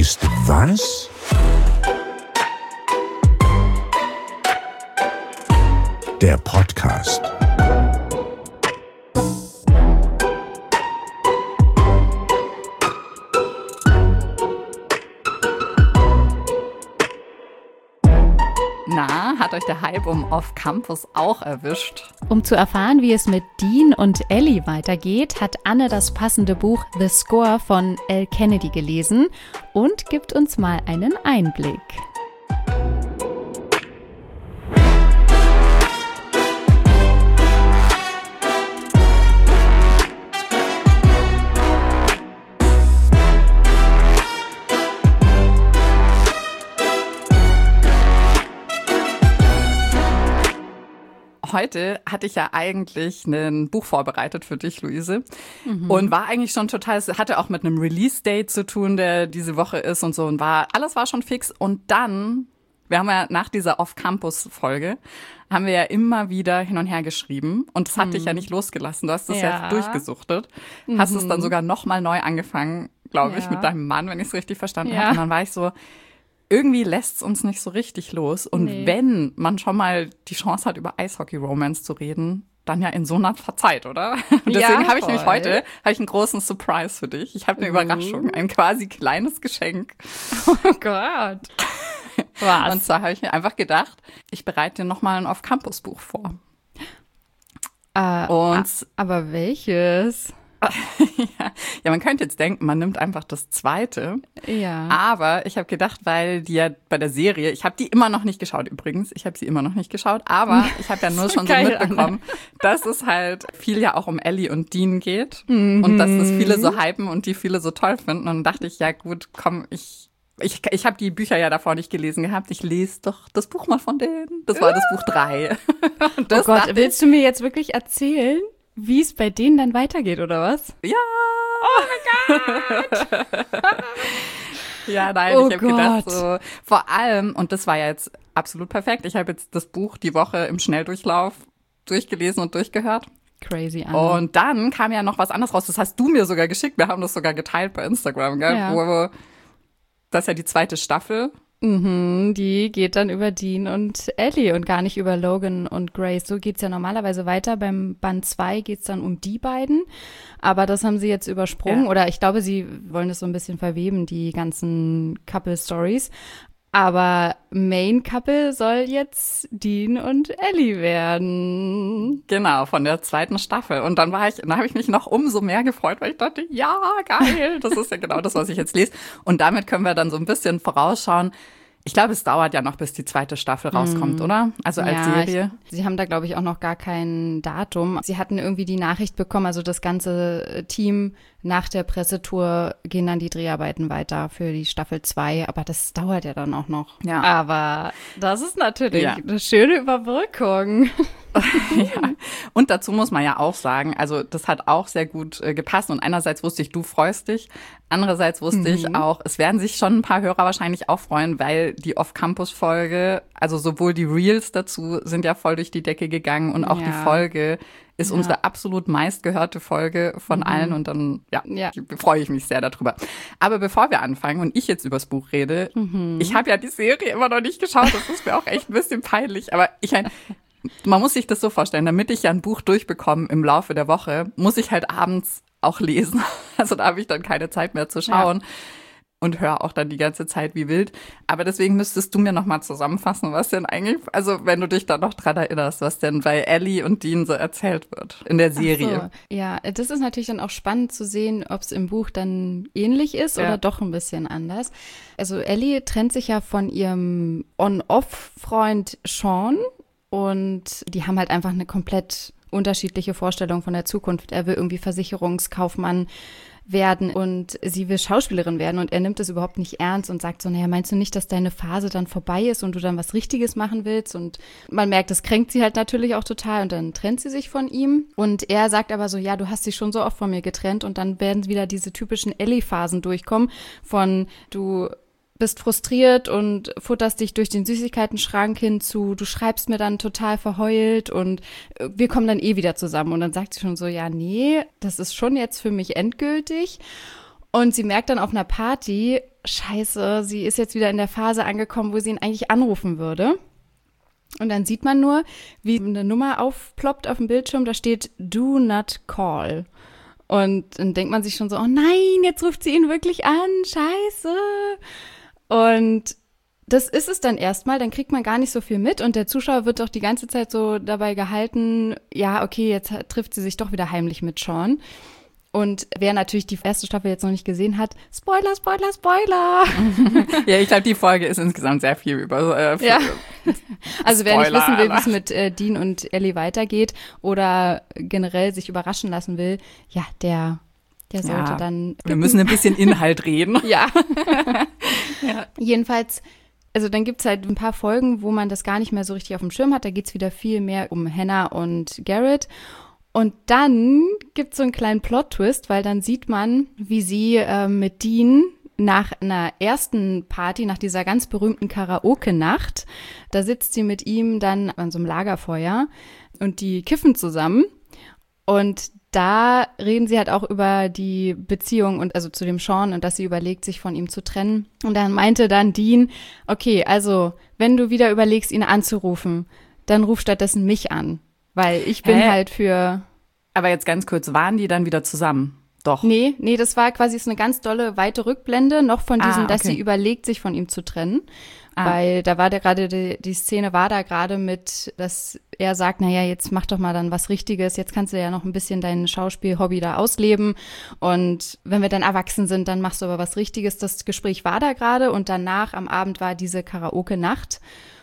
ist was? Der Podcast. Na, hat euch der Hype um Off-Campus auch erwischt? Um zu erfahren, wie es mit Dean und Ellie weitergeht, hat Anne das passende Buch The Score von Elle Kennedy gelesen und gibt uns mal einen Einblick. Heute hatte ich ja eigentlich ein Buch vorbereitet für dich, Luise. Und war eigentlich schon total, hatte auch mit einem Release-Date zu tun, der diese Woche ist und so. Und alles war schon fix. Und dann, wir haben ja nach dieser Off-Campus-Folge, haben wir ja immer wieder hin und her geschrieben. Und das hat dich ja nicht losgelassen. Du hast das ja durchgesuchtet. Hast es dann sogar nochmal neu angefangen, glaube ich, mit deinem Mann, wenn ich es richtig verstanden habe. Und dann war ich so, irgendwie lässt es uns nicht so richtig los. Und wenn man schon mal die Chance hat, über Eishockey-Romance zu reden, dann ja in so einer Zeit, oder? Und deswegen habe ich nämlich heute einen großen Surprise für dich. Ich habe eine Überraschung, ein quasi kleines Geschenk. Oh Gott. Was? Und zwar habe ich mir einfach gedacht, ich bereite dir nochmal ein Off-Campus-Buch vor. Aber welches? Ja, man könnte jetzt denken, man nimmt einfach das zweite. Ja. Aber ich habe gedacht, weil die ja bei der Serie, ich habe die immer noch nicht geschaut übrigens, aber ich habe ja nur schon so mitbekommen, dass es halt viel ja auch um Ellie und Dean geht und dass das viele so hypen und die viele so toll finden. Und dann dachte ich, ja gut, komm, ich habe die Bücher ja davor nicht gelesen gehabt. Ich lese doch das Buch mal von denen. Das war das Buch 3. Oh Gott, willst du mir jetzt wirklich erzählen, wie es bei denen dann weitergeht, oder was? Ja. Oh mein Gott. Ja, nein, ich habe gedacht so, vor allem, und das war ja jetzt absolut perfekt, ich habe jetzt das Buch die Woche im Schnelldurchlauf durchgelesen und durchgehört. Crazy, Anna. Und dann kam ja noch was anderes raus, das hast du mir sogar geschickt, wir haben das sogar geteilt bei Instagram, gell? Ja. Wo das ist ja die zweite Staffel. Die geht dann über Dean und Ellie und gar nicht über Logan und Grace. So geht's ja normalerweise weiter. Beim Band 2 geht's dann um die beiden. Aber das haben sie jetzt übersprungen. Ja. Oder ich glaube, sie wollen das so ein bisschen verweben, die ganzen Couple-Stories. Aber Main Couple soll jetzt Dean und Ellie werden. Genau, von der zweiten Staffel. Und dann habe ich mich noch umso mehr gefreut, weil ich dachte, ja, geil, das ist ja genau das, was ich jetzt lese. Und damit können wir dann so ein bisschen vorausschauen. Ich glaube, es dauert ja noch, bis die zweite Staffel rauskommt, oder? Also als Serie. Sie haben da, glaube ich, auch noch gar kein Datum. Sie hatten irgendwie die Nachricht bekommen, also das ganze Team nach der Pressetour gehen dann die Dreharbeiten weiter für die Staffel 2. Aber das dauert ja dann auch noch. Ja. Aber das ist natürlich eine schöne Überbrückung. Ja. Und dazu muss man ja auch sagen, also das hat auch sehr gut gepasst. Und einerseits wusste ich, du freust dich. Andererseits wusste ich auch, es werden sich schon ein paar Hörer wahrscheinlich auch freuen, weil die Off-Campus-Folge, also sowohl die Reels dazu sind ja voll durch die Decke gegangen und auch die Folge ist unsere absolut meistgehörte Folge von allen. Und dann freue ich mich sehr darüber. Aber bevor wir anfangen und ich jetzt übers Buch rede, ich habe ja die Serie immer noch nicht geschaut. Das ist mir auch echt ein bisschen peinlich. Aber man muss sich das so vorstellen, damit ich ja ein Buch durchbekomme im Laufe der Woche, muss ich halt abends auch lesen. Also da habe ich dann keine Zeit mehr zu schauen und höre auch dann die ganze Zeit wie wild. Aber deswegen müsstest du mir nochmal zusammenfassen, was denn eigentlich, also wenn du dich da noch dran erinnerst, was denn bei Ellie und Dean so erzählt wird in der Serie. Ach so. Ja, das ist natürlich dann auch spannend zu sehen, ob es im Buch dann ähnlich ist oder doch ein bisschen anders. Also Ellie trennt sich ja von ihrem On-Off-Freund Sean. Und die haben halt einfach eine komplett unterschiedliche Vorstellung von der Zukunft. Er will irgendwie Versicherungskaufmann werden und sie will Schauspielerin werden und er nimmt das überhaupt nicht ernst und sagt so, naja, meinst du nicht, dass deine Phase dann vorbei ist und du dann was Richtiges machen willst? Und man merkt, das kränkt sie halt natürlich auch total und dann trennt sie sich von ihm und er sagt aber so, ja, du hast dich schon so oft von mir getrennt und dann werden wieder diese typischen Ellie-Phasen durchkommen von du bist frustriert und futterst dich durch den Süßigkeiten-Schrank hinzu, du schreibst mir dann total verheult und wir kommen dann wieder zusammen. Und dann sagt sie schon so, ja, nee, das ist schon jetzt für mich endgültig. Und sie merkt dann auf einer Party, scheiße, sie ist jetzt wieder in der Phase angekommen, wo sie ihn eigentlich anrufen würde. Und dann sieht man nur, wie eine Nummer aufploppt auf dem Bildschirm, da steht Do not call. Und dann denkt man sich schon so, oh nein, jetzt ruft sie ihn wirklich an, scheiße. Und das ist es dann erstmal, dann kriegt man gar nicht so viel mit und der Zuschauer wird doch die ganze Zeit so dabei gehalten, ja, okay, jetzt trifft sie sich doch wieder heimlich mit Sean. Und wer natürlich die erste Staffel jetzt noch nicht gesehen hat, Spoiler, Spoiler, Spoiler. Ja, ich glaube, die Folge ist insgesamt sehr viel über ja. Also wer nicht wissen will, wie es Spoiler. mit Dean und Ellie weitergeht oder generell sich überraschen lassen will, ja, der sollte dann... Wir müssen ein bisschen Inhalt reden. Ja. Jedenfalls, also dann gibt's halt ein paar Folgen, wo man das gar nicht mehr so richtig auf dem Schirm hat. Da geht's wieder viel mehr um Hannah und Garrett. Und dann gibt's so einen kleinen Plot-Twist, weil dann sieht man, wie sie mit Dean nach einer ersten Party, nach dieser ganz berühmten Karaoke-Nacht, da sitzt sie mit ihm dann an so einem Lagerfeuer und die kiffen zusammen. Und da reden sie halt auch über die Beziehung und also zu dem Sean und dass sie überlegt, sich von ihm zu trennen. Und dann meinte dann Dean, okay, also wenn du wieder überlegst, ihn anzurufen, dann ruf stattdessen mich an, weil ich bin halt für... Aber jetzt ganz kurz, waren die dann wieder zusammen? Doch. Nee, das war quasi so eine ganz dolle weite Rückblende, noch von diesem, okay. dass sie überlegt, sich von ihm zu trennen. Weil da war der gerade, die Szene war da gerade mit, dass er sagt, naja, jetzt mach doch mal dann was Richtiges, jetzt kannst du ja noch ein bisschen dein Schauspiel-Hobby da ausleben und wenn wir dann erwachsen sind, dann machst du aber was Richtiges. Das Gespräch war da gerade und danach am Abend war diese Karaoke-Nacht.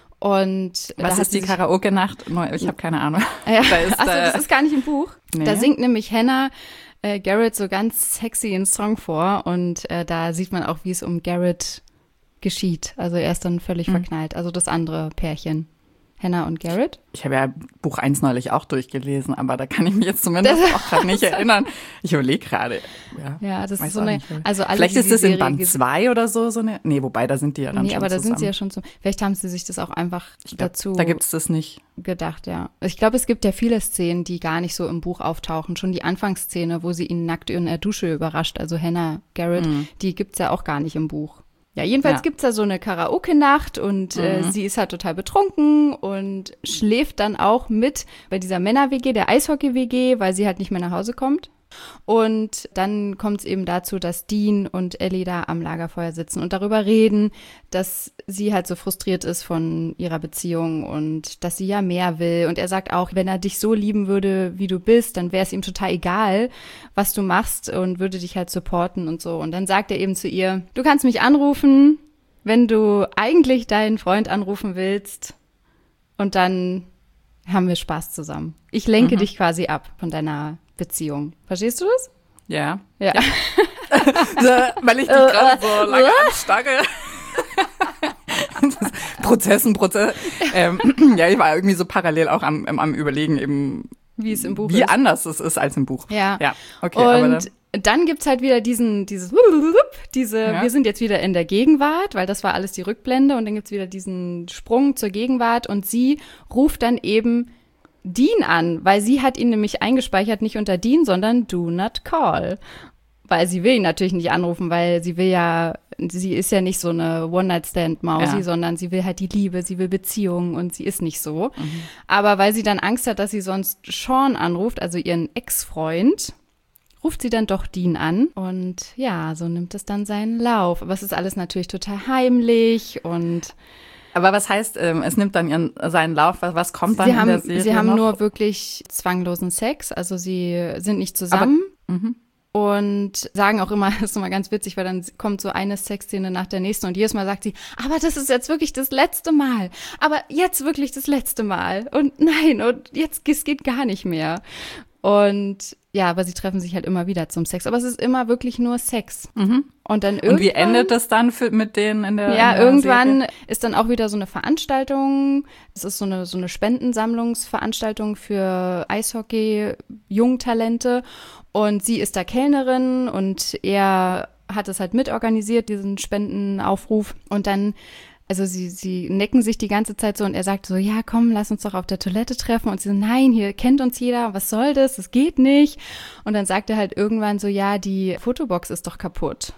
Und was ist die Karaoke-Nacht? Ich habe keine Ahnung. Ja, das ist gar nicht im Buch. Nee. Da singt nämlich Hannah Garrett so ganz sexy einen Song vor und da sieht man auch, wie es um Garrett geschieht. Also er ist dann völlig verknallt. Also das andere Pärchen, Hannah und Garrett. Ich habe ja Buch 1 neulich auch durchgelesen, aber da kann ich mich jetzt zumindest auch gerade nicht erinnern. Ich überlege gerade. Ja, das weiß ist so auch eine, nicht. also alle, vielleicht ist das in Band Serie 2 oder so eine. Nee, wobei, da sind die ja dann schon aber da zusammen. sind sie ja schon so. Vielleicht haben sie sich das auch einfach dazu Da gibt's das nicht. gedacht, ja. Ich glaube, es gibt ja viele Szenen, die gar nicht so im Buch auftauchen. Schon die Anfangsszene, wo sie ihn nackt in der Dusche überrascht, also Hannah Garrett, die gibt's ja auch gar nicht im Buch. Ja, jedenfalls gibt's da so eine Karaoke-Nacht und sie ist halt total betrunken und schläft dann auch mit bei dieser Männer-WG, der Eishockey-WG, weil sie halt nicht mehr nach Hause kommt. Und dann kommt es eben dazu, dass Dean und Ellie da am Lagerfeuer sitzen und darüber reden, dass sie halt so frustriert ist von ihrer Beziehung und dass sie ja mehr will. Und er sagt auch, wenn er dich so lieben würde, wie du bist, dann wäre es ihm total egal, was du machst und würde dich halt supporten und so. Und dann sagt er eben zu ihr, du kannst mich anrufen, wenn du eigentlich deinen Freund anrufen willst und dann haben wir Spaß zusammen. Ich lenke dich quasi ab von deiner Beziehung. Verstehst du das? Ja. Ja. Weil ich die gerade so lange anstarre. Prozess. Ja, ich war irgendwie so parallel auch am Überlegen eben, wie es im Buch ist. Wie anders es ist als im Buch. Ja. Okay. Und dann gibt's halt wieder wir sind jetzt wieder in der Gegenwart, weil das war alles die Rückblende und dann gibt's wieder diesen Sprung zur Gegenwart und sie ruft dann eben Dean an, weil sie hat ihn nämlich eingespeichert, nicht unter Dean, sondern Do Not Call. Weil sie will ihn natürlich nicht anrufen, weil sie ist ja nicht so eine One-Night-Stand-Mausi, sondern sie will halt die Liebe, sie will Beziehungen und sie ist nicht so. Aber weil sie dann Angst hat, dass sie sonst Sean anruft, also ihren Ex-Freund, ruft sie dann doch Dean an und ja, so nimmt es dann seinen Lauf. Aber es ist alles natürlich total heimlich und aber was heißt, es nimmt dann seinen Lauf, was kommt dann in der Serie Sie haben noch? nur wirklich zwanglosen Sex, also sie sind nicht zusammen und sagen auch immer, das ist immer ganz witzig, weil dann kommt so eine Sexszene nach der nächsten und jedes Mal sagt sie, aber das ist jetzt wirklich das letzte Mal, aber jetzt wirklich das letzte Mal und nein, und jetzt, es geht gar nicht mehr. Und ja, aber sie treffen sich halt immer wieder zum Sex. Aber es ist immer wirklich nur Sex. Und dann irgendwann. Und wie endet das dann mit denen in der Ja, in der irgendwann Serie? ist dann auch wieder so eine Veranstaltung. Es ist so eine Spendensammlungsveranstaltung für Eishockey-Jungtalente. Und sie ist da Kellnerin und er hat es halt mitorganisiert, diesen Spendenaufruf. Und dann also sie necken sich die ganze Zeit so und er sagt so, ja komm, lass uns doch auf der Toilette treffen und sie so, nein, hier kennt uns jeder, was soll das geht nicht. Und dann sagt er halt irgendwann so, ja, die Fotobox ist doch kaputt.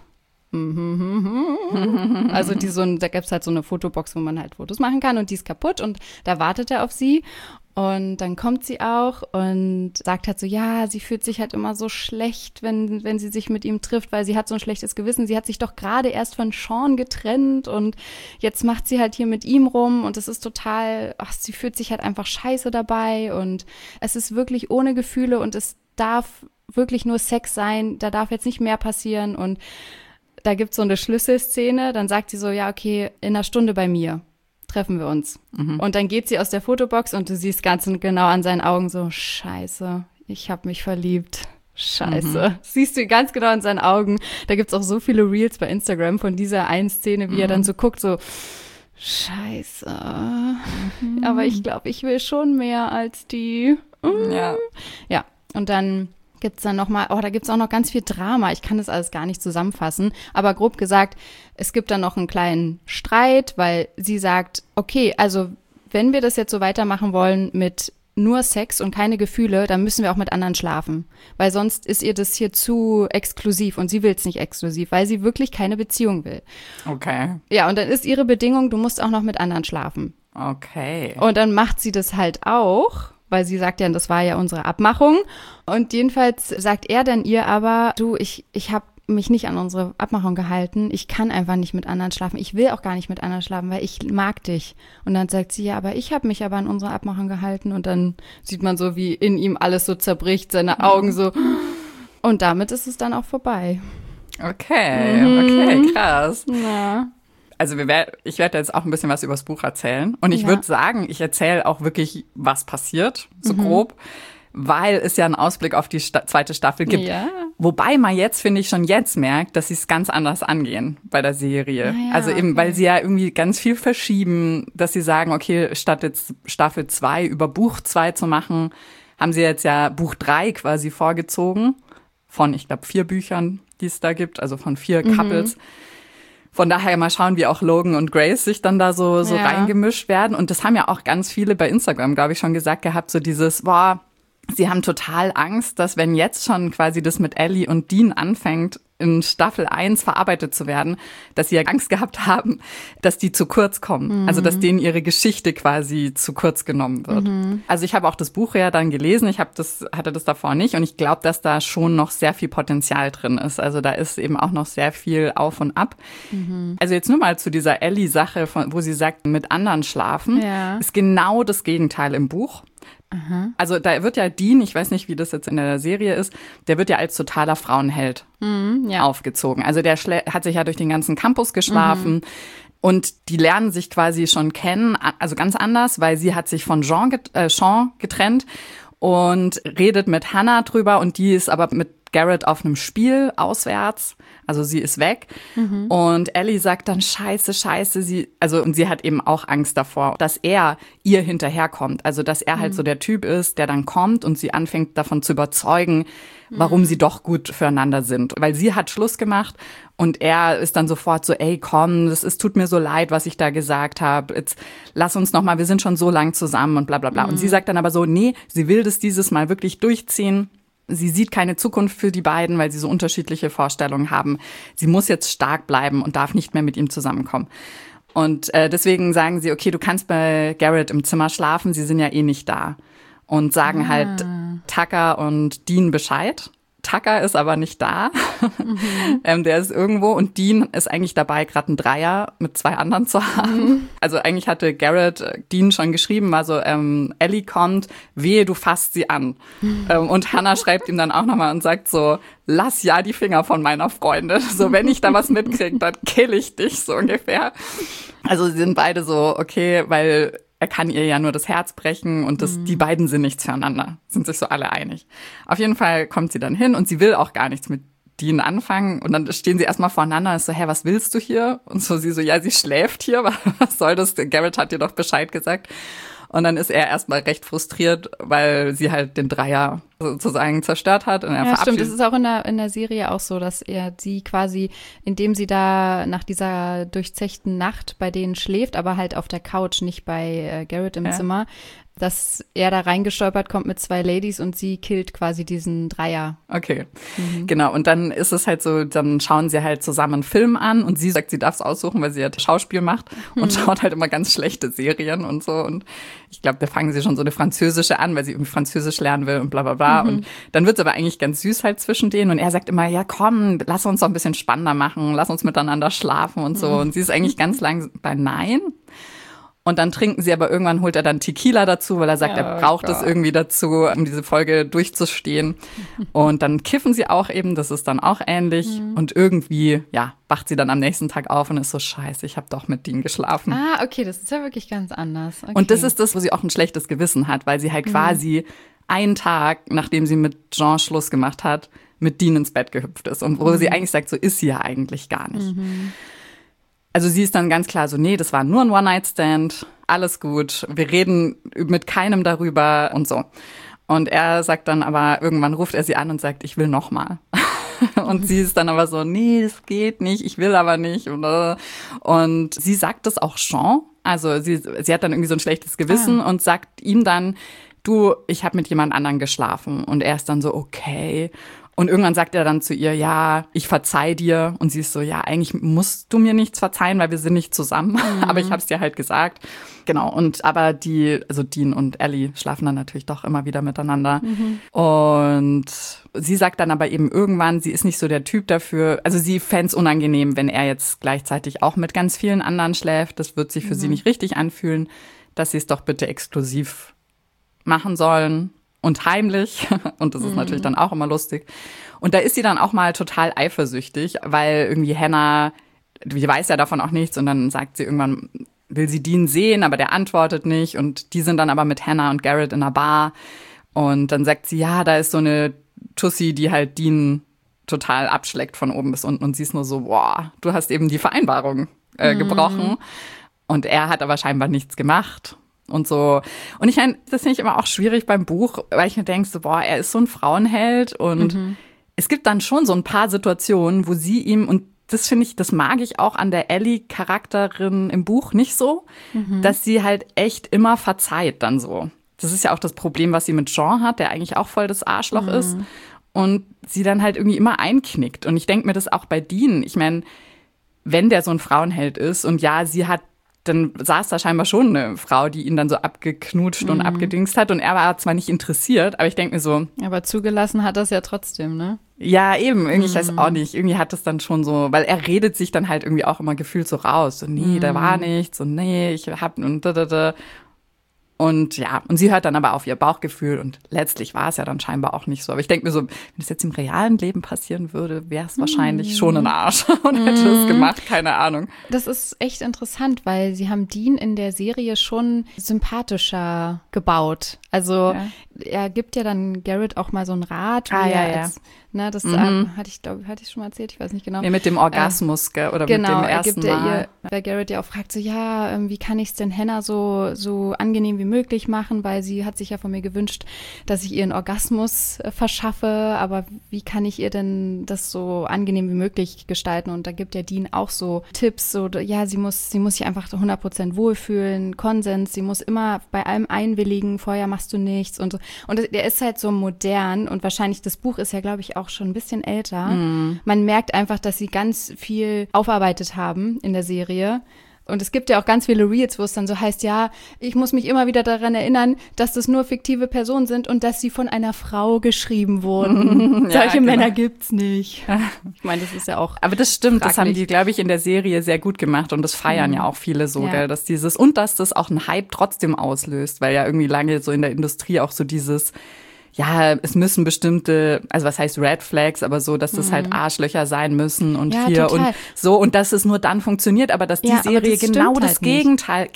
Also da gibt's halt so eine Fotobox, wo man halt Fotos machen kann und die ist kaputt und da wartet er auf sie. Und dann kommt sie auch und sagt halt so, ja, sie fühlt sich halt immer so schlecht, wenn sie sich mit ihm trifft, weil sie hat so ein schlechtes Gewissen. Sie hat sich doch gerade erst von Sean getrennt und jetzt macht sie halt hier mit ihm rum und es ist total, sie fühlt sich halt einfach scheiße dabei und es ist wirklich ohne Gefühle und es darf wirklich nur Sex sein, da darf jetzt nicht mehr passieren und da gibt's so eine Schlüsselszene, dann sagt sie so, ja, okay, in einer Stunde bei mir treffen wir uns. Und dann geht sie aus der Fotobox und du siehst ganz genau an seinen Augen so, scheiße, ich habe mich verliebt. Scheiße. Siehst du ganz genau in seinen Augen. Da gibt's auch so viele Reels bei Instagram von dieser einen Szene, wie er dann so guckt, so, scheiße. Aber ich glaube, ich will schon mehr als die. Ja, und dann gibt's dann nochmal, da gibt's auch noch ganz viel Drama. Ich kann das alles gar nicht zusammenfassen. Aber grob gesagt, es gibt dann noch einen kleinen Streit, weil sie sagt, okay, also wenn wir das jetzt so weitermachen wollen mit nur Sex und keine Gefühle, dann müssen wir auch mit anderen schlafen. Weil sonst ist ihr das hier zu exklusiv und sie will es nicht exklusiv, weil sie wirklich keine Beziehung will. Okay. Ja, und dann ist ihre Bedingung, du musst auch noch mit anderen schlafen. Okay. Und dann macht sie das halt auch, weil sie sagt ja, das war ja unsere Abmachung. Und jedenfalls sagt er dann ihr aber, du, ich habe mich nicht an unsere Abmachung gehalten. Ich kann einfach nicht mit anderen schlafen. Ich will auch gar nicht mit anderen schlafen, weil ich mag dich. Und dann sagt sie, ja, aber ich habe mich aber an unsere Abmachung gehalten. Und dann sieht man so, wie in ihm alles so zerbricht, seine Augen so. Und damit ist es dann auch vorbei. Okay, krass. Ja. Also ich werde jetzt auch ein bisschen was über das Buch erzählen. Und ich würde sagen, ich erzähle auch wirklich, was passiert, so grob, weil es ja einen Ausblick auf die zweite Staffel gibt. Ja. Wobei man jetzt, finde ich, schon jetzt merkt, dass sie es ganz anders angehen bei der Serie. Ja, also eben, weil sie ja irgendwie ganz viel verschieben, dass sie sagen, okay, statt jetzt Staffel 2 über Buch 2 zu machen, haben sie jetzt ja Buch 3 quasi vorgezogen. Von, ich glaube, 4 Büchern, die es da gibt, also von 4 Couples. Von daher mal schauen, wie auch Logan und Grace sich dann da so reingemischt werden. Und das haben ja auch ganz viele bei Instagram, glaube ich, schon gesagt gehabt, so dieses, sie haben total Angst, dass wenn jetzt schon quasi das mit Ellie und Dean anfängt, in Staffel 1 verarbeitet zu werden, dass sie ja Angst gehabt haben, dass die zu kurz kommen. Also, dass denen ihre Geschichte quasi zu kurz genommen wird. Also, ich habe auch das Buch ja dann gelesen. Ich hatte das davor nicht. Und ich glaube, dass da schon noch sehr viel Potenzial drin ist. Also, da ist eben auch noch sehr viel auf und ab. Also, jetzt nur mal zu dieser Ellie-Sache, wo sie sagt, mit anderen schlafen, ist genau das Gegenteil im Buch. Also da wird ja Dean, ich weiß nicht, wie das jetzt in der Serie ist, der wird ja als totaler Frauenheld aufgezogen. Also der hat sich ja durch den ganzen Campus geschlafen und die lernen sich quasi schon kennen, also ganz anders, weil sie hat sich von Sean getrennt und redet mit Hannah drüber und die ist aber mit Garrett auf einem Spiel auswärts, also sie ist weg und Ellie sagt dann scheiße, und sie hat eben auch Angst davor, dass er ihr hinterherkommt, also dass er halt so der Typ ist, der dann kommt und sie anfängt davon zu überzeugen, warum sie doch gut füreinander sind, weil sie hat Schluss gemacht und er ist dann sofort so, ey komm, tut mir so leid, was ich da gesagt habe, jetzt lass uns noch mal, wir sind schon so lang zusammen und bla bla bla und sie sagt dann aber so, nee, sie will das dieses Mal wirklich durchziehen. Sie sieht keine Zukunft für die beiden, weil sie so unterschiedliche Vorstellungen haben. Sie muss jetzt stark bleiben und darf nicht mehr mit ihm zusammenkommen. Und deswegen sagen sie, okay, du kannst bei Garrett im Zimmer schlafen, sie sind ja eh nicht da. Und sagen halt Tucker und Dean Bescheid. Tucker ist aber nicht da. Der ist irgendwo und Dean ist eigentlich dabei, gerade einen Dreier mit 2 anderen zu haben. Also eigentlich hatte Garrett Dean schon geschrieben, also Ellie kommt, wehe, du fasst sie an. Und Hannah schreibt ihm dann auch nochmal und sagt so, lass ja die Finger von meiner Freundin. So, wenn ich da was mitkriege, dann kill ich dich, so ungefähr. Also sie sind beide so, okay, weil er kann ihr ja nur das Herz brechen und die beiden sind nichts füreinander, sind sich so alle einig. Auf jeden Fall kommt sie dann hin und sie will auch gar nichts mit Dean anfangen und dann stehen sie erstmal voreinander und ist so, hä, was willst du hier? Und so sie so, ja, sie schläft hier, was soll das? Garrett hat ihr doch Bescheid gesagt. Und dann ist er erstmal recht frustriert, weil sie halt den Dreier sozusagen zerstört hat. Und er ja, verabschiedet. stimmt. Das ist auch in der Serie auch so, dass er sie quasi, indem sie da nach dieser durchzechten Nacht bei denen schläft, aber halt auf der Couch, nicht bei Garrett im Zimmer, dass er da reingestolpert kommt mit 2 Ladies und sie killt quasi diesen Dreier. Okay, genau. Und dann ist es halt so, dann schauen sie halt zusammen einen Film an und sie sagt, sie darf es aussuchen, weil sie ja Schauspiel macht und schaut halt immer ganz schlechte Serien und so. Und ich glaube, da fangen sie schon so eine französische an, weil sie irgendwie Französisch lernen will und bla bla bla. Und dann wird es aber eigentlich ganz süß halt zwischen denen. Und er sagt immer, ja komm, lass uns doch ein bisschen spannender machen, lass uns miteinander schlafen und so. Und sie ist eigentlich ganz lang bei Nein. Und dann trinken sie, aber irgendwann holt er dann Tequila dazu, weil er sagt, er braucht es irgendwie dazu, um diese Folge durchzustehen. Und dann kiffen sie auch eben, das ist dann auch ähnlich. Und irgendwie, ja, wacht sie dann am nächsten Tag auf und ist so, scheiße, ich habe doch mit Dean geschlafen. Ah, okay, das ist ja wirklich ganz anders. Okay. Und das ist das, wo sie auch ein schlechtes Gewissen hat, weil sie halt quasi einen Tag, nachdem sie mit Jean Schluss gemacht hat, mit Dean ins Bett gehüpft ist. Und wo sie eigentlich sagt, so ist sie ja eigentlich gar nicht. Also sie ist dann ganz klar so, nee, das war nur ein One-Night-Stand, alles gut, wir reden mit keinem darüber und so. Und er sagt dann aber, irgendwann ruft er sie an und sagt, ich will noch mal. Und sie ist dann aber so, nee, das geht nicht, ich will aber nicht. Und sie sagt das auch Jean, also sie hat dann irgendwie so ein schlechtes Gewissen und sagt ihm dann, du, ich habe mit jemand anderem geschlafen. Und er ist dann so, okay. Und irgendwann sagt er dann zu ihr, ja, ich verzeih dir. Und sie ist so, ja, eigentlich musst du mir nichts verzeihen, weil wir sind nicht zusammen. Aber ich habe es dir halt gesagt. Genau. Und aber Dean und Ellie schlafen dann natürlich doch immer wieder miteinander. Und sie sagt dann aber eben irgendwann, sie ist nicht so der Typ dafür. Also sie fänd's unangenehm, wenn er jetzt gleichzeitig auch mit ganz vielen anderen schläft. Das wird sich für sie nicht richtig anfühlen, dass sie es doch bitte exklusiv machen sollen. Und heimlich. Und das ist natürlich dann auch immer lustig. Und da ist sie dann auch mal total eifersüchtig, weil irgendwie Hannah, die weiß ja davon auch nichts. Und dann sagt sie irgendwann, will sie Dean sehen, aber der antwortet nicht. Und die sind dann aber mit Hannah und Garrett in einer Bar. Und dann sagt sie, ja, da ist so eine Tussi, die halt Dean total abschleckt von oben bis unten. Und sie ist nur so, boah, du hast eben die Vereinbarung gebrochen. Und er hat aber scheinbar nichts gemacht. Und so. Und ich meine, das finde ich immer auch schwierig beim Buch, weil ich mir denke, so, boah, er ist so ein Frauenheld. Und es gibt dann schon so ein paar Situationen, wo sie ihm, und das finde ich, das mag ich auch an der Ellie-Charakterin im Buch nicht so, dass sie halt echt immer verzeiht dann so. Das ist ja auch das Problem, was sie mit Jean hat, der eigentlich auch voll das Arschloch ist. Und sie dann halt irgendwie immer einknickt. Und ich denke mir das auch bei Dean. Ich meine, wenn der so ein Frauenheld ist und ja, dann saß da scheinbar schon eine Frau, die ihn dann so abgeknutscht und abgedingst hat. Und er war zwar nicht interessiert, aber ich denke mir so. Aber zugelassen hat er es ja trotzdem, ne? Ja, eben. Irgendwie, ich weiß auch nicht. Irgendwie hat es dann schon so, weil er redet sich dann halt irgendwie auch immer gefühlt so raus. So, nee, da war nichts. Und nee, ich hab und da. Und ja, und sie hört dann aber auf ihr Bauchgefühl und letztlich war es ja dann scheinbar auch nicht so. Aber ich denke mir so, wenn das jetzt im realen Leben passieren würde, wäre es wahrscheinlich schon ein Arsch und hätte es gemacht, keine Ahnung. Das ist echt interessant, weil sie haben Dean in der Serie schon sympathischer gebaut. Also er gibt ja dann Garrett auch mal so einen Rat. Ne, das hatte ich schon mal erzählt, ich weiß nicht genau. Ja, mit dem Orgasmus, oder genau, mit dem ersten Mal. Ihr, weil Garrett ja auch fragt so, ja, wie kann ich es denn Hannah so angenehm wie möglich machen, weil sie hat sich ja von mir gewünscht, dass ich ihr einen Orgasmus verschaffe, aber wie kann ich ihr denn das so angenehm wie möglich gestalten? Und da gibt ja Dean auch so Tipps, so, ja, sie muss sich einfach 100% wohlfühlen, Konsens, sie muss immer bei allem einwilligen, vorher machst du nichts und so. Und der ist halt so modern und wahrscheinlich, das Buch ist ja, glaube ich, auch schon ein bisschen älter. Man merkt einfach, dass sie ganz viel aufarbeitet haben in der Serie. Und es gibt ja auch ganz viele Reels, wo es dann so heißt, ja, ich muss mich immer wieder daran erinnern, dass das nur fiktive Personen sind und dass sie von einer Frau geschrieben wurden. Solche Männer gibt's nicht. Ich meine, das ist ja auch aber das stimmt, fraglich. Das haben die, glaube ich, in der Serie sehr gut gemacht und das feiern ja auch viele so, gell, dass dass das auch einen Hype trotzdem auslöst, weil ja irgendwie lange so in der Industrie auch so dieses, ja, es müssen bestimmte, also was heißt Red Flags, aber so, dass das halt Arschlöcher sein müssen und hier total. Und so und dass es nur dann funktioniert, aber dass die Serie das genau das Gegenteil, genau,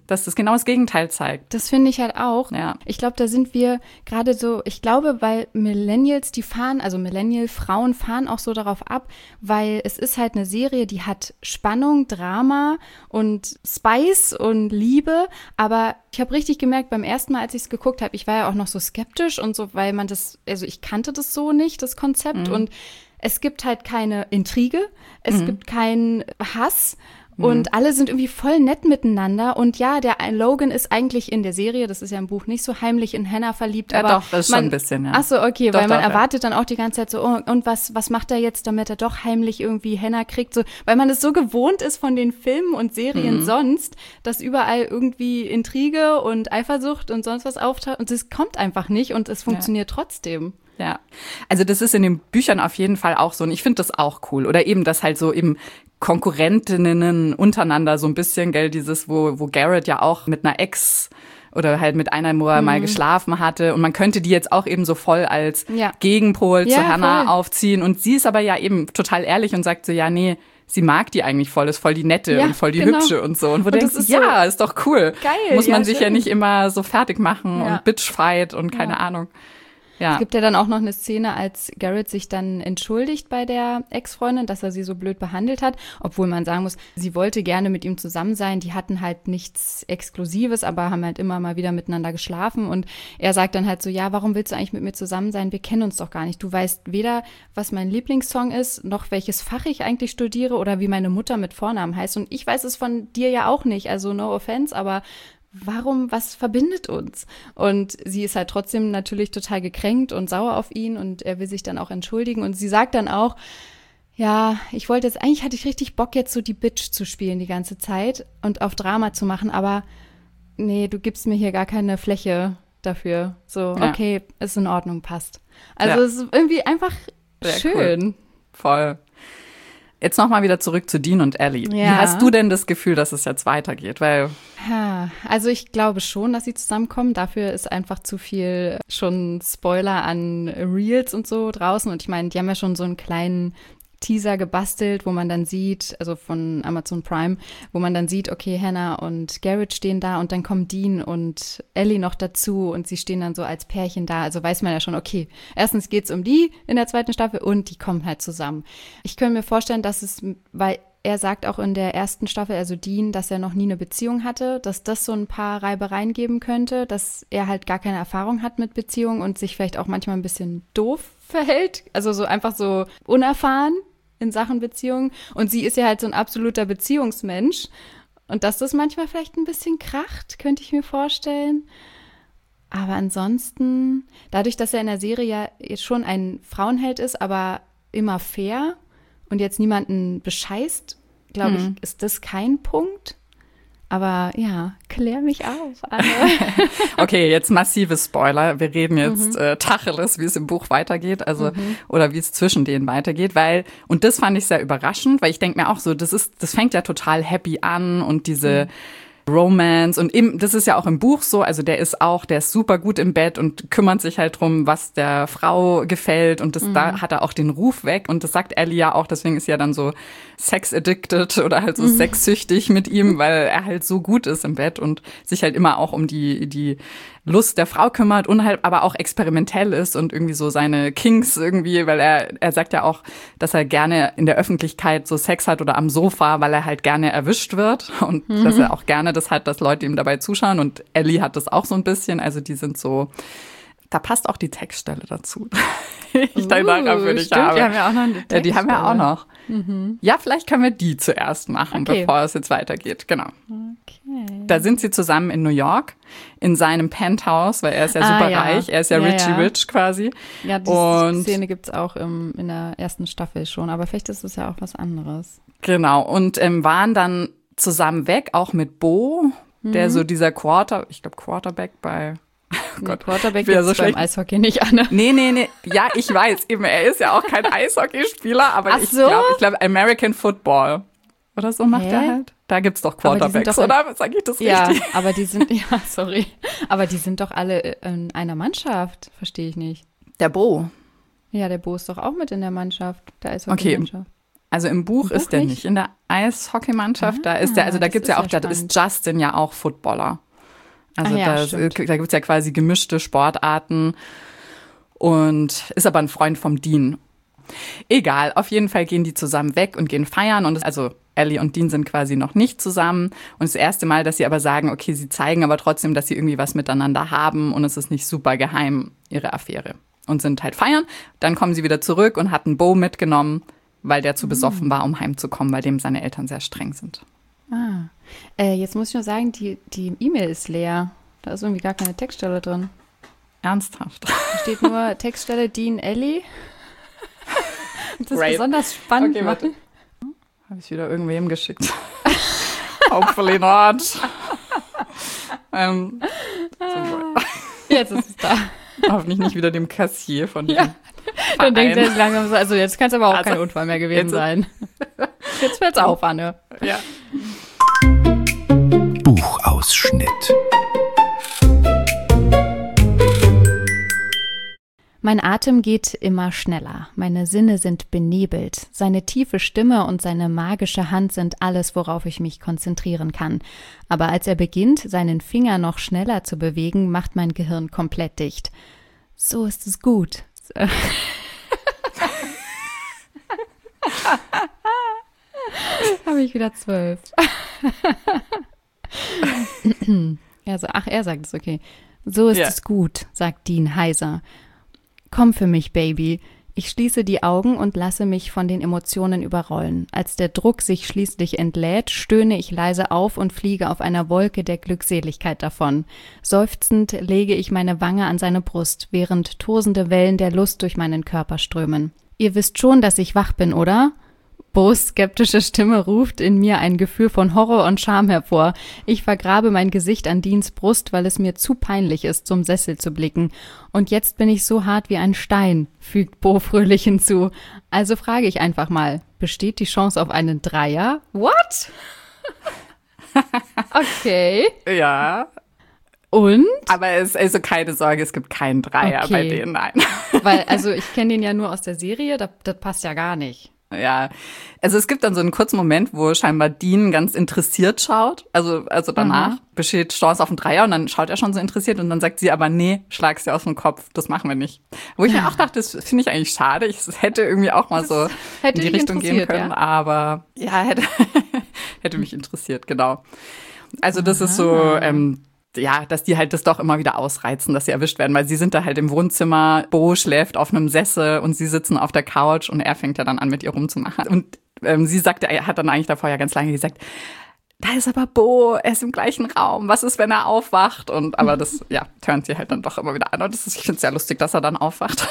dass das genau das Gegenteil zeigt. Das finde ich halt auch. Ja. Ich glaube, da sind wir gerade so, ich glaube, weil Millennials, also Millennial-Frauen fahren auch so darauf ab, weil es ist halt eine Serie, die hat Spannung, Drama und Spice und Liebe, aber ich habe richtig gemerkt, beim ersten Mal, als ich es geguckt habe, ich war ja auch noch so skeptisch und so, weil ich kannte das so nicht, das Konzept, und es gibt halt keine Intrige, es gibt keinen Hass. Und alle sind irgendwie voll nett miteinander. Und ja, der Logan ist eigentlich in der Serie, das ist ja im Buch nicht so, heimlich in Hannah verliebt. Ja, aber doch, das ist schon ein bisschen, ja. Ach so, okay, Doch, weil man doch, erwartet dann auch die ganze Zeit so, oh, und was macht er jetzt, damit er doch heimlich irgendwie Hannah kriegt? So, weil man es so gewohnt ist von den Filmen und Serien sonst, dass überall irgendwie Intrige und Eifersucht und sonst was auftaucht. Und es kommt einfach nicht und es funktioniert trotzdem. Ja, also das ist in den Büchern auf jeden Fall auch so, und ich finde das auch cool. Oder eben, dass halt so eben Konkurrentinnen untereinander so ein bisschen, gell, dieses, wo Garrett ja auch mit einer Ex oder halt mit einer, wo er mal geschlafen hatte, und man könnte die jetzt auch eben so voll als Gegenpol zu Hannah aufziehen, und sie ist aber ja eben total ehrlich und sagt so, ja, nee, sie mag die eigentlich voll, ist voll die Nette und voll die Hübsche und so. Und wo du denkst, ja, ist doch cool. Geil. Muss man sich ja nicht immer so fertig machen und Bitchfight und keine Ahnung. Ja. Es gibt ja dann auch noch eine Szene, als Garrett sich dann entschuldigt bei der Ex-Freundin, dass er sie so blöd behandelt hat, obwohl man sagen muss, sie wollte gerne mit ihm zusammen sein, die hatten halt nichts Exklusives, aber haben halt immer mal wieder miteinander geschlafen, und er sagt dann halt so, ja, warum willst du eigentlich mit mir zusammen sein, wir kennen uns doch gar nicht, du weißt weder, was mein Lieblingssong ist, noch welches Fach ich eigentlich studiere oder wie meine Mutter mit Vornamen heißt, und ich weiß es von dir ja auch nicht, also no offense, aber was verbindet uns? Und sie ist halt trotzdem natürlich total gekränkt und sauer auf ihn, und er will sich dann auch entschuldigen, und sie sagt dann auch, ja, eigentlich hatte ich richtig Bock, jetzt so die Bitch zu spielen die ganze Zeit und auf Drama zu machen, aber nee, du gibst mir hier gar keine Fläche dafür. So, okay, ist in Ordnung, passt. Also es ist irgendwie einfach sehr schön. Cool. Voll. Jetzt nochmal wieder zurück zu Dean und Ellie. Ja. Wie hast du denn das Gefühl, dass es jetzt weitergeht? Weil also ich glaube schon, dass sie zusammenkommen. Dafür ist einfach zu viel schon Spoiler an Reels und so draußen. Und ich meine, die haben ja schon so einen kleinen Teaser gebastelt, wo man dann sieht, also von Amazon Prime, wo man dann sieht, okay, Hannah und Garrett stehen da, und dann kommen Dean und Ellie noch dazu, und sie stehen dann so als Pärchen da. Also weiß man ja schon, okay, erstens geht's um die in der zweiten Staffel, und die kommen halt zusammen. Ich könnte mir vorstellen, dass weil er sagt auch in der ersten Staffel, also Dean, dass er noch nie eine Beziehung hatte, dass das so ein paar Reibereien geben könnte, dass er halt gar keine Erfahrung hat mit Beziehungen und sich vielleicht auch manchmal ein bisschen doof verhält, also so einfach so unerfahren in Sachen Beziehungen. Und sie ist ja halt so ein absoluter Beziehungsmensch. Und dass das manchmal vielleicht ein bisschen kracht, könnte ich mir vorstellen. Aber ansonsten, dadurch, dass er in der Serie ja jetzt schon ein Frauenheld ist, aber immer fair und jetzt niemanden bescheißt, glaube ich, ist das kein Punkt. Aber ja, klär mich auf, Anne. Okay, jetzt massive Spoiler. Wir reden jetzt Tacheles, wie es im Buch weitergeht, also oder wie es zwischen denen weitergeht, und das fand ich sehr überraschend, weil ich denke mir auch so, das fängt ja total happy an, und diese Romance, und eben, das ist ja auch im Buch so, also der ist super gut im Bett und kümmert sich halt drum, was der Frau gefällt, und da hat er auch den Ruf weg, und das sagt Ellie ja auch, deswegen ist sie ja dann so sex-addicted oder halt so sexsüchtig mit ihm, weil er halt so gut ist im Bett und sich halt immer auch um die Lust der Frau kümmert und halt aber auch experimentell ist und irgendwie so seine Kinks irgendwie, weil er sagt ja auch, dass er gerne in der Öffentlichkeit so Sex hat oder am Sofa, weil er halt gerne erwischt wird, und dass er auch gerne das hat, dass Leute ihm dabei zuschauen, und Ellie hat das auch so ein bisschen, also die sind so, da passt auch die Textstelle dazu. Ich danach für dich habe. Die haben ja auch noch eine Textstelle. Ja, die haben wir auch noch. Ja, vielleicht können wir die zuerst machen, bevor es jetzt weitergeht. Genau. Okay. Da sind sie zusammen in New York, in seinem Penthouse, weil er ist ja super reich. Er ist ja Richie Rich quasi. Ja, die Szene gibt's auch in der ersten Staffel schon, aber vielleicht ist es ja auch was anderes. Genau, und waren dann zusammen weg, auch mit Bo, der so dieser Quarterback bei Gott, Quarterback ist so beim Eishockey nicht, Anne. Nee. Ja, ich weiß. Eben, er ist ja auch kein Eishockeyspieler, aber ich glaube American Football oder so macht er halt. Da gibt's doch Quarterbacks, oder? Sag ich das richtig? Ja, aber die sind, aber die sind doch alle in einer Mannschaft, verstehe ich nicht. Der Bo. Ja, der Bo ist doch auch mit in der Mannschaft, der Eishockey-Mannschaft. Also im Buch ist der nicht in der Eishockeymannschaft. Da ist der, also da gibt's ja auch, da ist Justin ja auch Footballer. Also da gibt's ja quasi gemischte Sportarten und ist aber ein Freund vom Dean. Egal, auf jeden Fall gehen die zusammen weg und gehen feiern. Und also Ellie und Dean sind quasi noch nicht zusammen. Und das erste Mal, dass sie aber sagen, okay, sie zeigen aber trotzdem, dass sie irgendwie was miteinander haben. Und es ist nicht super geheim, ihre Affäre. Und sind halt feiern. Dann kommen sie wieder zurück und hatten Bo mitgenommen, weil der zu besoffen war, um heimzukommen, weil dem seine Eltern sehr streng sind. Jetzt muss ich nur sagen, die E-Mail ist leer. Da ist irgendwie gar keine Textstelle drin. Ernsthaft? Da steht nur Textstelle Dean Ellie. Das ist besonders spannend. Okay, warte. Habe ich wieder irgendwem geschickt. Hopefully not. Jetzt ist es da. Hoffentlich nicht wieder dem Kassier von dem Dann denkt er langsam so, also jetzt kann es aber auch kein Unfall mehr gewesen sein. Jetzt fällt's auf, Anne. Ja. Buchausschnitt. Mein Atem geht immer schneller, meine Sinne sind benebelt, seine tiefe Stimme und seine magische Hand sind alles, worauf ich mich konzentrieren kann. Aber als er beginnt, seinen Finger noch schneller zu bewegen, macht mein Gehirn komplett dicht. So ist es gut. Habe ich wieder 12. Also, er sagt es, okay. So ist es gut, sagt Dean heiser. Komm für mich, Baby. Ich schließe die Augen und lasse mich von den Emotionen überrollen. Als der Druck sich schließlich entlädt, stöhne ich leise auf und fliege auf einer Wolke der Glückseligkeit davon. Seufzend lege ich meine Wange an seine Brust, während tosende Wellen der Lust durch meinen Körper strömen. Ihr wisst schon, dass ich wach bin, oder? Bo's skeptische Stimme ruft in mir ein Gefühl von Horror und Scham hervor. Ich vergrabe mein Gesicht an Deans Brust, weil es mir zu peinlich ist, zum Sessel zu blicken. Und jetzt bin ich so hart wie ein Stein, fügt Bo fröhlich hinzu. Also frage ich einfach mal, besteht die Chance auf einen Dreier? What? Okay. Ja. Und? Aber also keine Sorge, es gibt keinen Dreier bei denen, nein. Weil, also ich kenne den ja nur aus der Serie, das passt ja gar nicht. Ja, also es gibt dann so einen kurzen Moment, wo scheinbar Dean ganz interessiert schaut. Also danach besteht Chance auf einen Dreier und dann schaut er schon so interessiert und dann sagt sie aber, nee, schlag sie aus dem Kopf, das machen wir nicht. Wo ich mir auch dachte, das finde ich eigentlich schade. Es hätte irgendwie auch mal so in die Richtung gehen können, aber ja, hätte mich interessiert, genau. Also das ist so, dass die halt das doch immer wieder ausreizen, dass sie erwischt werden, weil sie sind da halt im Wohnzimmer, Bo schläft auf einem Sessel und sie sitzen auf der Couch und er fängt ja dann an, mit ihr rumzumachen. Und sie sagte, er hat dann eigentlich davor ja ganz lange gesagt, da ist aber Bo, er ist im gleichen Raum, was ist, wenn er aufwacht? Aber das, turnt sie halt dann doch immer wieder an und ich finde es sehr lustig, dass er dann aufwacht.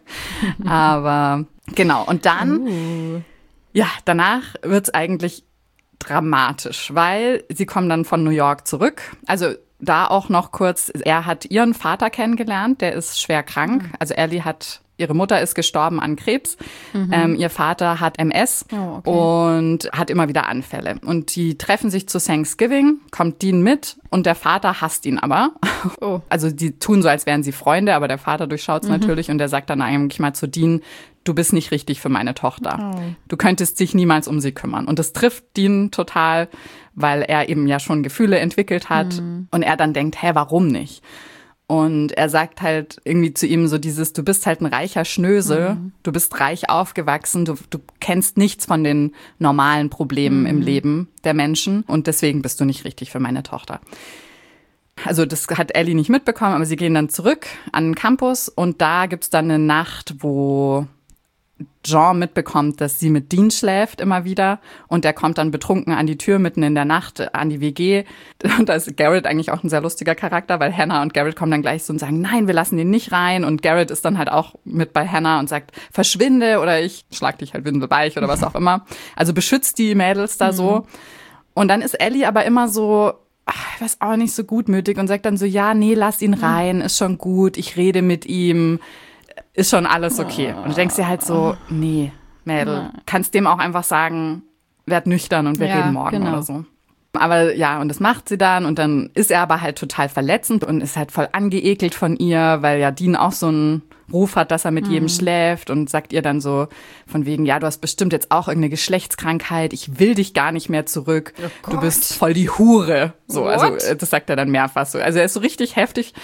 Aber genau, und dann, danach wird's eigentlich dramatisch, weil sie kommen dann von New York zurück, also da auch noch kurz, er hat ihren Vater kennengelernt, der ist schwer krank. Also ihre Mutter ist gestorben an Krebs. Ihr Vater hat MS und hat immer wieder Anfälle. Und die treffen sich zu Thanksgiving, kommt Dean mit und der Vater hasst ihn aber. Oh. Also die tun so, als wären sie Freunde, aber der Vater durchschaut es natürlich und der sagt dann eigentlich mal zu Dean, du bist nicht richtig für meine Tochter. Oh. Du könntest dich niemals um sie kümmern. Und das trifft Dean total, weil er eben ja schon Gefühle entwickelt hat und er dann denkt, warum nicht? Und er sagt halt irgendwie zu ihm so dieses, du bist halt ein reicher Schnösel, du bist reich aufgewachsen, du kennst nichts von den normalen Problemen im Leben der Menschen und deswegen bist du nicht richtig für meine Tochter. Also das hat Ellie nicht mitbekommen, aber sie gehen dann zurück an den Campus und da gibt's dann eine Nacht, wo Jean mitbekommt, dass sie mit Dean schläft immer wieder und der kommt dann betrunken an die Tür mitten in der Nacht an die WG und da ist Garrett eigentlich auch ein sehr lustiger Charakter, weil Hannah und Garrett kommen dann gleich so und sagen, nein, wir lassen den nicht rein und Garrett ist dann halt auch mit bei Hannah und sagt, verschwinde oder ich schlag dich halt windelweich oder was auch immer. Also beschützt die Mädels da so und dann ist Ellie aber immer so, ich weiß auch nicht, so gutmütig und sagt dann so, ja, nee, lass ihn rein, ist schon gut, ich rede mit ihm, ist schon alles okay. Und du denkst dir halt so, nee, Mädel, kannst dem auch einfach sagen, werd nüchtern und wir reden morgen oder so. Aber ja, und das macht sie dann und dann ist er aber halt total verletzend und ist halt voll angeekelt von ihr, weil ja Dean auch so einen Ruf hat, dass er mit jedem schläft und sagt ihr dann so von wegen, ja, du hast bestimmt jetzt auch irgendeine Geschlechtskrankheit, ich will dich gar nicht mehr zurück, du bist voll die Hure. So, also das sagt er dann mehrfach so. Also er ist so richtig heftig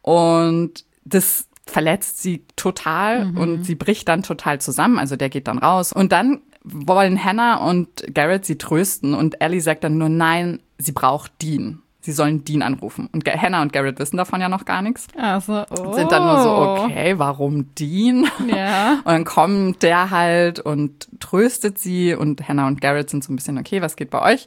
und das verletzt sie total und sie bricht dann total zusammen, also der geht dann raus und dann wollen Hannah und Garrett sie trösten und Ellie sagt dann nur, nein, sie braucht Dean. Sie sollen Dean anrufen. Und Hannah und Garrett wissen davon ja noch gar nichts. Also, Sind dann nur so, okay, warum Dean? Ja. Und dann kommt der halt und tröstet sie und Hannah und Garrett sind so ein bisschen, okay, was geht bei euch?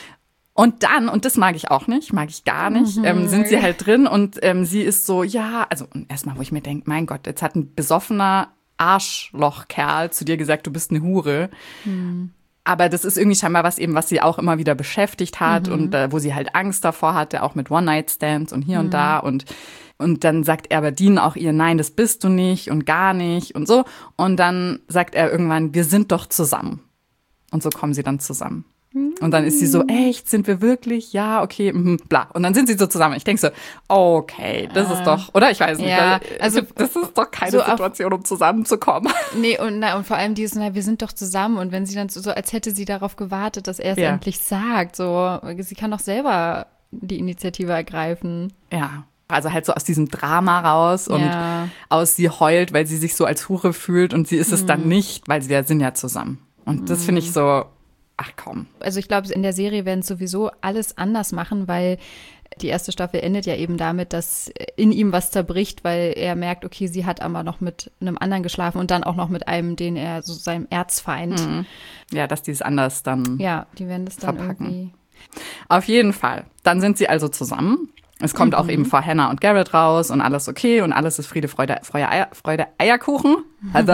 Und dann, und das mag ich auch nicht, mag ich gar nicht, sind sie halt drin und sie ist so, ja, also erstmal, wo ich mir denke, mein Gott, jetzt hat ein besoffener Arschlochkerl zu dir gesagt, du bist eine Hure. Aber das ist irgendwie scheinbar was sie auch immer wieder beschäftigt hat und wo sie halt Angst davor hatte, auch mit One-Night-Stands und hier und da. Und dann sagt er aber Dean auch ihr, nein, das bist du nicht und gar nicht und so. Und dann sagt er irgendwann, wir sind doch zusammen. Und so kommen sie dann zusammen. Und dann ist sie so, echt, sind wir wirklich? Ja, okay, bla. Und dann sind sie so zusammen. Ich denke so, okay, das ist doch, oder? Ich weiß nicht. Ja, also das ist doch keine so Situation, um zusammenzukommen. Nee, und vor allem dieses, wir sind doch zusammen. Und wenn sie dann so, als hätte sie darauf gewartet, dass er es endlich sagt. So, sie kann doch selber die Initiative ergreifen. Ja. Also halt so aus diesem Drama raus und aus sie heult, weil sie sich so als Hure fühlt und sie ist es dann nicht, weil sie sind ja zusammen. Und das finde ich so, ach komm. Also ich glaube, in der Serie werden sowieso alles anders machen, weil die erste Staffel endet ja eben damit, dass in ihm was zerbricht, weil er merkt, okay, sie hat aber noch mit einem anderen geschlafen und dann auch noch mit einem, den er so seinem Erzfeind. Ja, dass die es anders dann Ja, die werden das dann verpacken. irgendwie. Auf jeden Fall. Dann sind sie also zusammen. Es kommt auch eben vor Hannah und Garrett raus und alles okay und alles ist Friede, Freude, Eierkuchen. Also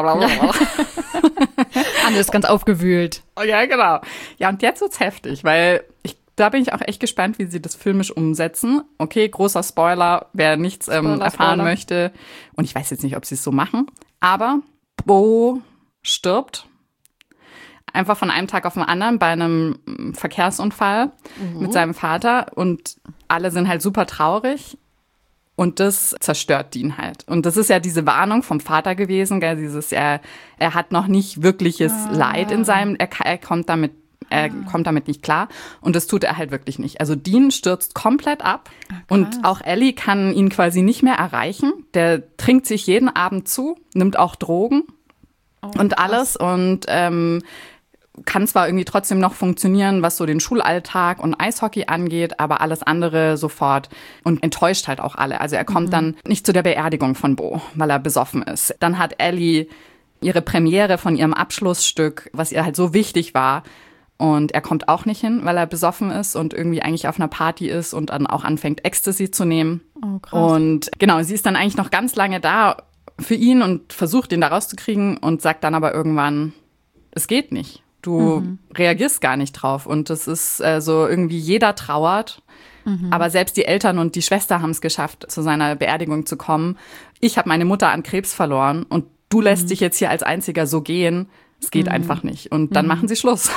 Anne ist ganz aufgewühlt. ja, genau. Ja, und jetzt wird's heftig, weil da bin ich auch echt gespannt, wie sie das filmisch umsetzen. Okay, großer Spoiler, wer nichts erfahren möchte. Und ich weiß jetzt nicht, ob sie es so machen. Aber Bo stirbt. Einfach von einem Tag auf den anderen bei einem Verkehrsunfall mit seinem Vater. Und alle sind halt super traurig. Und das zerstört Dean halt. Und das ist ja diese Warnung vom Vater gewesen, gell? Er hat noch nicht wirkliches Leid in seinem, er kommt damit nicht klar. Und das tut er halt wirklich nicht. Also Dean stürzt komplett ab. Und auch Ellie kann ihn quasi nicht mehr erreichen. Der trinkt sich jeden Abend zu, nimmt auch Drogen und alles. Und kann zwar irgendwie trotzdem noch funktionieren, was so den Schulalltag und Eishockey angeht, aber alles andere sofort und enttäuscht halt auch alle. Also er kommt dann nicht zu der Beerdigung von Bo, weil er besoffen ist. Dann hat Ellie ihre Premiere von ihrem Abschlussstück, was ihr halt so wichtig war, und er kommt auch nicht hin, weil er besoffen ist und irgendwie eigentlich auf einer Party ist und dann auch anfängt, Ecstasy zu nehmen. Oh, krass. Und genau, sie ist dann eigentlich noch ganz lange da für ihn und versucht, ihn da rauszukriegen und sagt dann aber irgendwann, es geht nicht. Du reagierst gar nicht drauf. Und das ist so irgendwie, jeder trauert. Aber selbst die Eltern und die Schwester haben es geschafft, zu seiner Beerdigung zu kommen. Ich habe meine Mutter an Krebs verloren und du lässt dich jetzt hier als Einziger so gehen. Es geht einfach nicht. Und dann machen sie Schluss.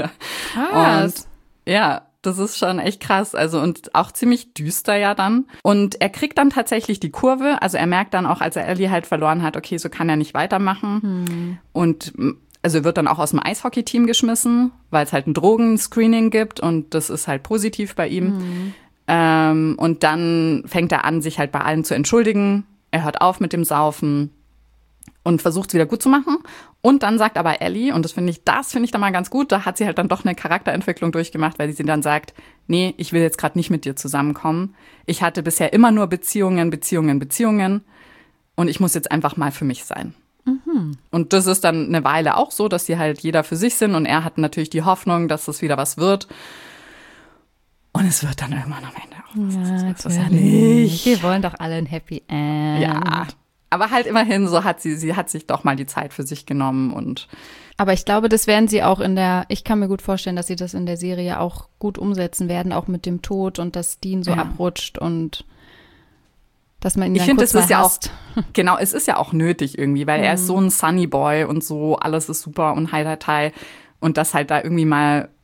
Und ja, das ist schon echt krass. Also und auch ziemlich düster ja dann. Und er kriegt dann tatsächlich die Kurve. Also er merkt dann auch, als er Ellie halt verloren hat, okay, so kann er nicht weitermachen. Und also wird dann auch aus dem Eishockey-Team geschmissen, weil es halt ein Drogenscreening gibt und das ist halt positiv bei ihm. Und dann fängt er an, sich halt bei allen zu entschuldigen. Er hört auf mit dem Saufen und versucht es wieder gut zu machen. Und dann sagt aber Ellie, und das finde ich dann mal ganz gut, da hat sie halt dann doch eine Charakterentwicklung durchgemacht, weil sie dann sagt, nee, ich will jetzt gerade nicht mit dir zusammenkommen. Ich hatte bisher immer nur Beziehungen und ich muss jetzt einfach mal für mich sein. Und das ist dann eine Weile auch so, dass sie halt jeder für sich sind und er hat natürlich die Hoffnung, dass das wieder was wird. Und es wird dann irgendwann am Ende auch was. Das ist ja nicht. Wir wollen doch alle ein Happy End. Ja, aber halt immerhin, so hat sie hat sich doch mal die Zeit für sich genommen und. Aber ich glaube, das werden sie auch ich kann mir gut vorstellen, dass sie das in der Serie auch gut umsetzen werden, auch mit dem Tod und dass Dean so abrutscht und dass man ihn dann kurz mal hasst. Genau, es ist ja auch nötig irgendwie, weil er ist so ein Sunny Boy und so, alles ist super und Hi. Und dass halt da irgendwie mal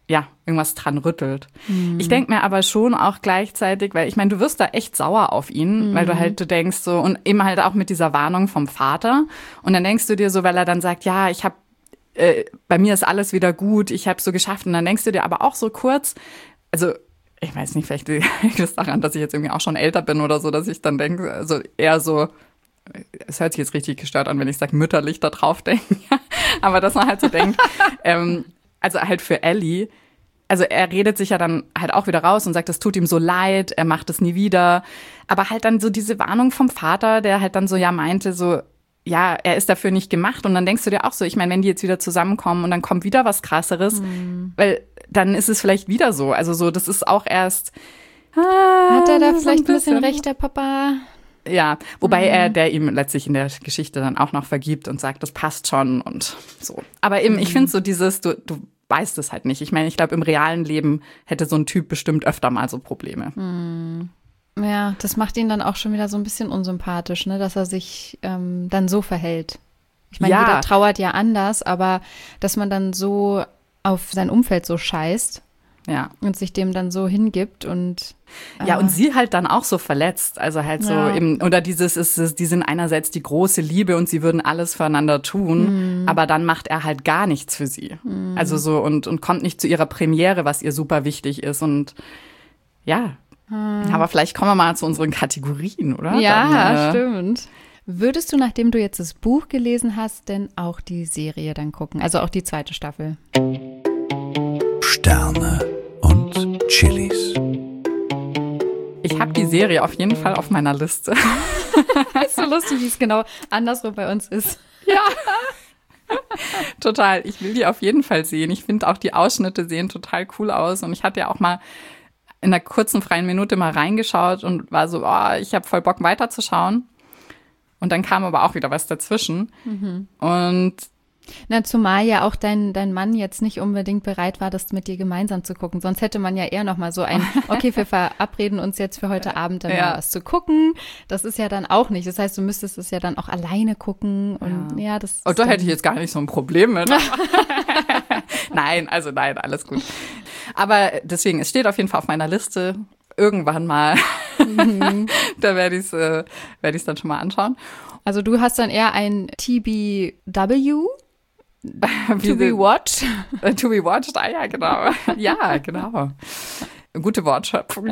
irgendwas dran rüttelt. Ich denke mir aber schon auch gleichzeitig, weil ich meine, du wirst da echt sauer auf ihn, weil du denkst so, und eben halt auch mit dieser Warnung vom Vater. Und dann denkst du dir so, weil er dann sagt, ja, bei mir ist alles wieder gut, ich habe es so geschafft. Und dann denkst du dir aber auch so kurz, also ich weiß nicht, vielleicht liegt es daran, dass ich jetzt irgendwie auch schon älter bin oder so, dass ich dann denke, also eher so, es hört sich jetzt richtig gestört an, wenn ich sage, mütterlich da drauf denken. Aber dass man halt so denkt, also halt für Ellie, also er redet sich ja dann halt auch wieder raus und sagt, es tut ihm so leid, er macht es nie wieder. Aber halt dann so diese Warnung vom Vater, der halt dann so meinte so, ja, er ist dafür nicht gemacht. Und dann denkst du dir auch so, ich meine, wenn die jetzt wieder zusammenkommen und dann kommt wieder was Krasseres, weil dann ist es vielleicht wieder so. Also so, das ist auch erst. Hat er da vielleicht ein bisschen recht, der Papa? Ja, wobei der ihm letztlich in der Geschichte dann auch noch vergibt und sagt, das passt schon und so. Aber eben, ich finde so dieses, du weißt es halt nicht. Ich meine, ich glaube, im realen Leben hätte so ein Typ bestimmt öfter mal so Probleme. Ja, das macht ihn dann auch schon wieder so ein bisschen unsympathisch, ne, dass er sich dann so verhält. Ich meine, jeder trauert ja anders, aber dass man dann so auf sein Umfeld so scheißt. Ja. Und sich dem dann so hingibt und ja, und sie halt dann auch so verletzt. Also halt so eben, oder die sind einerseits die große Liebe und sie würden alles füreinander tun, aber dann macht er halt gar nichts für sie. Also so und kommt nicht zu ihrer Premiere, was ihr super wichtig ist. Und ja, aber vielleicht kommen wir mal zu unseren Kategorien, oder? Ja, dann, stimmt. Würdest du, nachdem du jetzt das Buch gelesen hast, denn auch die Serie dann gucken? Also auch die 2. Staffel? Sterne und Chilis. Ich habe die Serie auf jeden Fall auf meiner Liste. Ist so lustig, wie es genau andersrum bei uns ist. Ja, total. Ich will die auf jeden Fall sehen. Ich finde auch, die Ausschnitte sehen total cool aus. Und ich hatte ja auch mal in einer kurzen freien Minute mal reingeschaut und war so, ich habe voll Bock weiterzuschauen. Und dann kam aber auch wieder was dazwischen. Und na, zumal ja auch dein Mann jetzt nicht unbedingt bereit war, das mit dir gemeinsam zu gucken. Sonst hätte man ja eher noch mal so okay, wir verabreden uns jetzt für heute Abend dann mal was zu gucken. Das ist ja dann auch nicht. Das heißt, du müsstest es ja dann auch alleine gucken. Und das. Und da hätte ich jetzt gar nicht so ein Problem mit. Nein, alles gut. Aber deswegen, es steht auf jeden Fall auf meiner Liste. Irgendwann mal. Da werde ich es dann schon mal anschauen. Also du hast dann eher ein TBW? To be watched? To be watched, ja, genau. Ja, genau. Gute Wortschöpfung.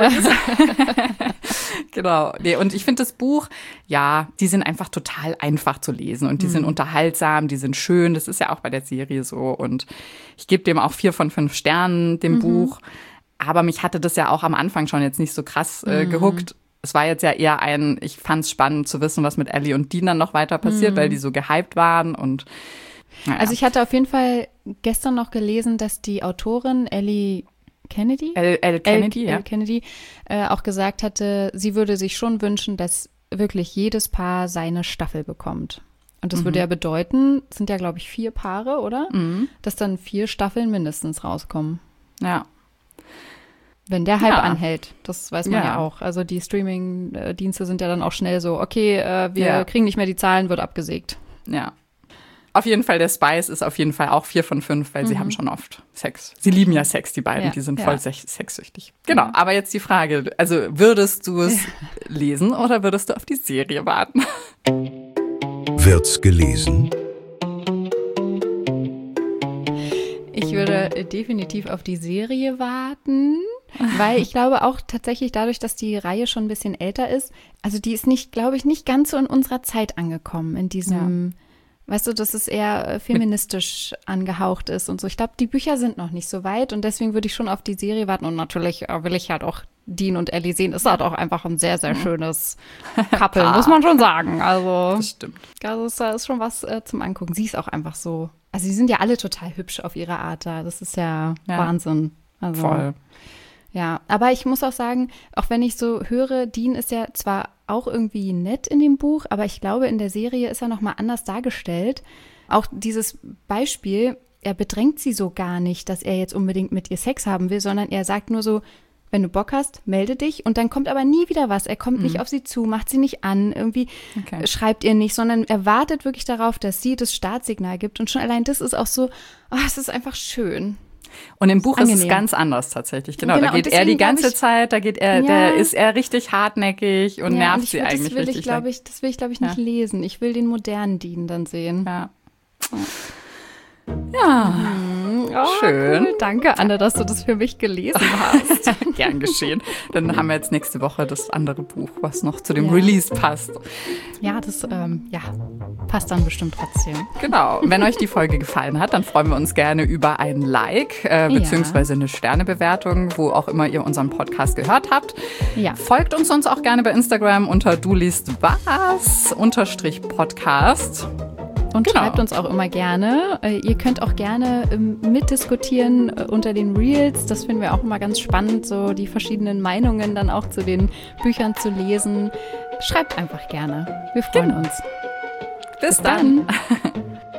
Genau. Nee, und ich finde das Buch, die sind einfach total einfach zu lesen und die sind unterhaltsam, die sind schön. Das ist ja auch bei der Serie so. Und ich gebe dem auch 4 von 5 Sternen, dem Buch. Aber mich hatte das ja auch am Anfang schon jetzt nicht so krass gehuckt. Es war jetzt ja eher ich fand es spannend zu wissen, was mit Ellie und Dean dann noch weiter passiert, weil die so gehypt waren und Also ich hatte auf jeden Fall gestern noch gelesen, dass die Autorin Ellie Kennedy? Elle Kennedy auch gesagt hatte, sie würde sich schon wünschen, dass wirklich jedes Paar seine Staffel bekommt. Und das würde ja bedeuten, es sind ja, glaube ich, 4 Paare, oder? Dass dann 4 Staffeln mindestens rauskommen. Ja. Wenn der Hype anhält, das weiß man ja auch. Also die Streaming-Dienste sind ja dann auch schnell so, okay, wir kriegen nicht mehr die Zahlen, wird abgesägt. Ja. Auf jeden Fall, der Spice ist auf jeden Fall auch 4 von 5, weil sie haben schon oft Sex. Sie lieben ja Sex, die beiden, die sind voll sexsüchtig. Genau, aber jetzt die Frage, also würdest du es lesen oder würdest du auf die Serie warten? Wird's gelesen? Ich würde definitiv auf die Serie warten, weil ich glaube auch tatsächlich dadurch, dass die Reihe schon ein bisschen älter ist, also die ist nicht, glaube ich, nicht ganz so in unserer Zeit angekommen, in diesem, weißt du, dass es eher feministisch angehaucht ist und so. Ich glaube, die Bücher sind noch nicht so weit und deswegen würde ich schon auf die Serie warten und natürlich will ich halt auch Dean und Ellie sehen. Ist halt auch einfach ein sehr, sehr schönes Couple, muss man schon sagen. Also, das stimmt. Also da ist schon was zum Angucken. Sie ist auch einfach so, also sie sind ja alle total hübsch auf ihre Art da. Das ist ja Wahnsinn. Also, voll. Ja, aber ich muss auch sagen, auch wenn ich so höre, Dean ist ja zwar auch irgendwie nett in dem Buch, aber ich glaube, in der Serie ist er noch mal anders dargestellt. Auch dieses Beispiel, er bedrängt sie so gar nicht, dass er jetzt unbedingt mit ihr Sex haben will, sondern er sagt nur so, wenn du Bock hast, melde dich. Und dann kommt aber nie wieder was. Er kommt nicht auf sie zu, macht sie nicht an, irgendwie schreibt ihr nicht, sondern er wartet wirklich darauf, dass sie das Startsignal gibt. Und schon allein das ist auch so, es ist einfach schön. Und im Buch ist es angenehm. ganz anders tatsächlich. Genau, Genau, da geht und er die deswegen glaub ganze ich- Zeit, da ist er richtig hartneckig und nervt sie eigentlich richtig. Das will ich, glaube ich, nicht lesen. Ich will den modernen Dean dann sehen. Ja, schön. Cool. Danke, Anne, dass du das für mich gelesen hast. Gern geschehen. Dann haben wir jetzt nächste Woche das andere Buch, was noch zu dem Ja. Release passt. Ja, das passt dann bestimmt trotzdem. Genau. Wenn euch die Folge gefallen hat, dann freuen wir uns gerne über ein Like beziehungsweise eine Sternebewertung, wo auch immer ihr unseren Podcast gehört habt. Ja. Folgt uns sonst auch gerne bei Instagram unter @duliestwas_Podcast. Und Genau. schreibt uns auch immer gerne. Ihr könnt auch gerne mitdiskutieren unter den Reels. Das finden wir auch immer ganz spannend, so die verschiedenen Meinungen dann auch zu den Büchern zu lesen. Schreibt einfach gerne. Wir freuen uns. Bis dann.